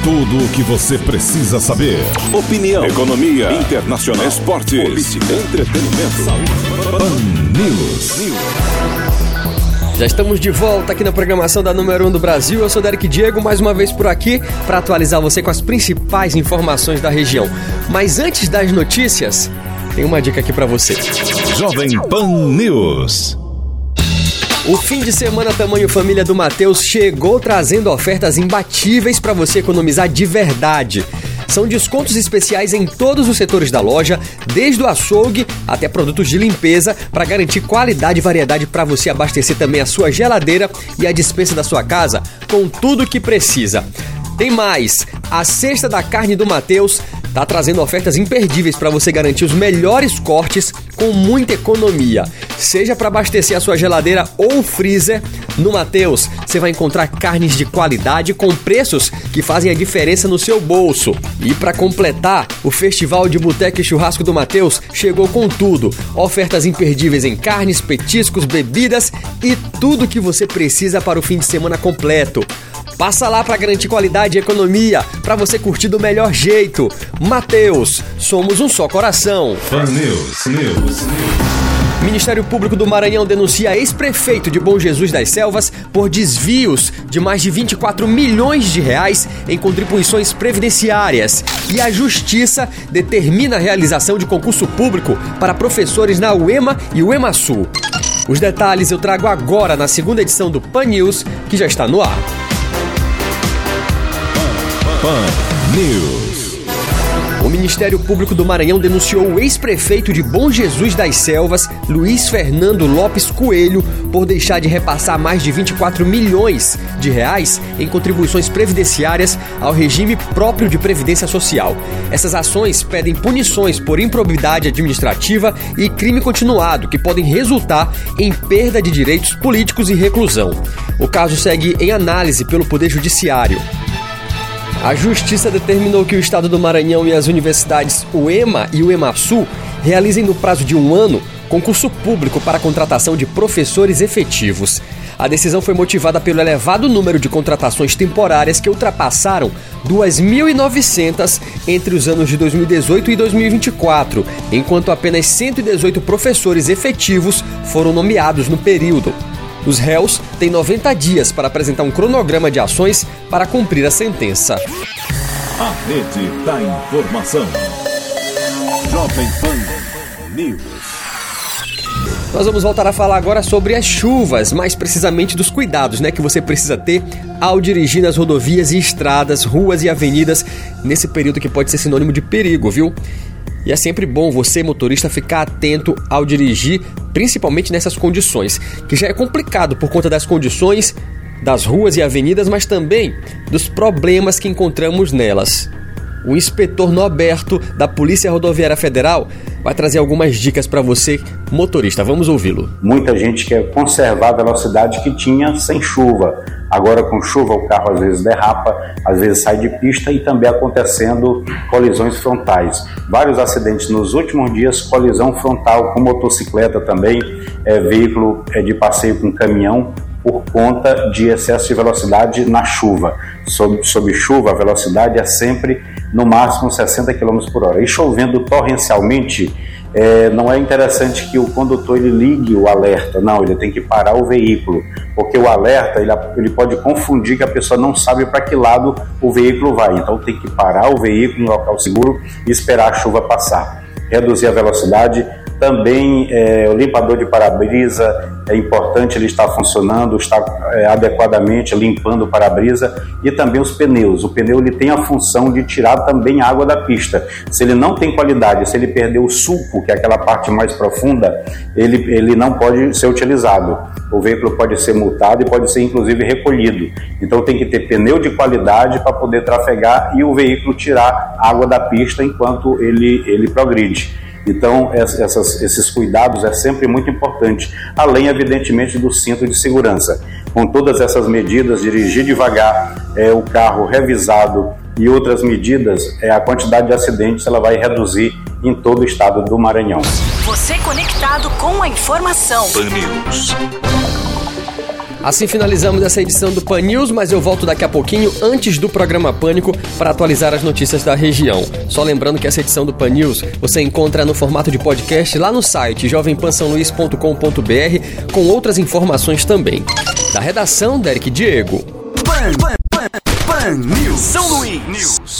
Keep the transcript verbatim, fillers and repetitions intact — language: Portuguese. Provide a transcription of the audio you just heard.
Tudo o que você precisa saber. Opinião, economia, internacional, esportes, política, entretenimento, saúde. Pan News. Já estamos de volta aqui na programação da número um do Brasil. Eu sou Derek Diego, mais uma vez por aqui para atualizar você com as principais informações da região. Mas antes das notícias, tem uma dica aqui para você. Jovem Pan News. O fim de semana tamanho família do Mateus chegou trazendo ofertas imbatíveis para você economizar de verdade. São descontos especiais em todos os setores da loja, desde o açougue até produtos de limpeza, para garantir qualidade e variedade para você abastecer também a sua geladeira e a despensa da sua casa com tudo o que precisa. Tem mais! A Cesta da Carne do Mateus está trazendo ofertas imperdíveis para você garantir os melhores cortes com muita economia. Seja para abastecer a sua geladeira ou freezer, no Mateus você vai encontrar carnes de qualidade com preços que fazem a diferença no seu bolso. E para completar, o Festival de Boteca e Churrasco do Mateus chegou com tudo. Ofertas imperdíveis em carnes, petiscos, bebidas e tudo que você precisa para o fim de semana completo. Passa lá para garantir qualidade e economia, para você curtir do melhor jeito. Mateus, somos um só coração. Pan News, News. Ministério Público do Maranhão denuncia ex-prefeito de Bom Jesus das Selvas por desvios de mais de vinte e quatro milhões de reais em contribuições previdenciárias. E a Justiça determina a realização de concurso público para professores na U E M A e U E M A Sul. Os detalhes eu trago agora na segunda edição do Pan News, que já está no ar. Pan News. O Ministério Público do Maranhão denunciou o ex-prefeito de Bom Jesus das Selvas, Luiz Fernando Lopes Coelho, por deixar de repassar mais de vinte e quatro milhões de reais em contribuições previdenciárias ao regime próprio de previdência social. Essas ações pedem punições por improbidade administrativa e crime continuado, que podem resultar em perda de direitos políticos e reclusão. O caso segue em análise pelo Poder Judiciário. A Justiça determinou que o Estado do Maranhão e as universidades U E M A e U E M A Sul realizem no prazo de um ano concurso público para a contratação de professores efetivos. A decisão foi motivada pelo elevado número de contratações temporárias que ultrapassaram duas mil e novecentas entre os anos de dois mil e dezoito e dois mil e vinte e quatro, enquanto apenas cento e dezoito professores efetivos foram nomeados no período. Os réus têm noventa dias para apresentar um cronograma de ações para cumprir a sentença. A Rede da Informação. Jovem Pan News. Nós vamos voltar a falar agora sobre as chuvas, mais precisamente dos cuidados, né, que você precisa ter ao dirigir nas rodovias e estradas, ruas e avenidas, nesse período que pode ser sinônimo de perigo, viu? E é sempre bom você, motorista, ficar atento ao dirigir, principalmente nessas condições, que já é complicado por conta das condições das ruas e avenidas, mas também dos problemas que encontramos nelas. O inspetor Norberto, da Polícia Rodoviária Federal, vai trazer algumas dicas para você, motorista. Vamos ouvi-lo. Muita gente quer conservar a velocidade que tinha sem chuva. Agora, com chuva, o carro às vezes derrapa, às vezes sai de pista e também acontecendo colisões frontais. Vários acidentes nos últimos dias, colisão frontal com motocicleta também, é, veículo é, de passeio com caminhão, por conta de excesso de velocidade na chuva. Sob, sob chuva, a velocidade é sempre no máximo sessenta quilômetros por hora. E chovendo torrencialmente, é, não é interessante que o condutor ele ligue o alerta, não, ele tem que parar o veículo, porque o alerta ele, ele pode confundir que a pessoa não sabe para que lado o veículo vai, então tem que parar o veículo em local seguro e esperar a chuva passar, reduzir a velocidade. Também é, o limpador de para-brisa é importante, ele está funcionando, está é, adequadamente limpando o para-brisa, e também os pneus. O pneu ele tem a função de tirar também a água da pista. Se ele não tem qualidade, se ele perder o sulco, que é aquela parte mais profunda, ele, ele não pode ser utilizado. O veículo pode ser multado e pode ser inclusive recolhido. Então tem que ter pneu de qualidade para poder trafegar e o veículo tirar água da pista enquanto ele, ele progride. Então, essas, esses cuidados é sempre muito importante, além, evidentemente, do cinto de segurança. Com todas essas medidas, dirigir devagar, é, o carro revisado e outras medidas, é, a quantidade de acidentes ela vai reduzir em todo o estado do Maranhão. Você conectado com a informação. Pan News. Assim finalizamos essa edição do Pan News, mas eu volto daqui a pouquinho, antes do programa Pânico, para atualizar as notícias da região. Só lembrando que essa edição do Pan News você encontra no formato de podcast lá no site jovem pan são luís ponto com ponto b r, com outras informações também. Da redação, Derek Diego. Pan, Pan, Pan, Pan News. São Luís.